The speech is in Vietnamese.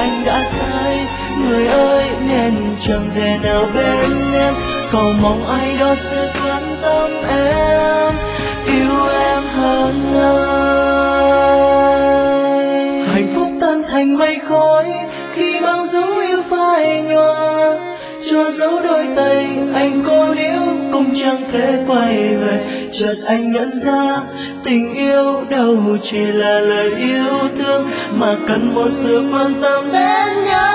anh đã sai. Người ơi nên chẳng thể nào bên em, cầu mong ai đó sẽ quan tâm em, yêu em hơn ai. Hạnh phúc tan thành mây khói khi mang dấu yêu phai nhòa, cho dấu đôi tay anh có níu cũng chẳng thể quay về. Chợt anh nhận ra tình yêu đâu chỉ là lời yêu thương, mà cần một sự quan tâm đến nhau.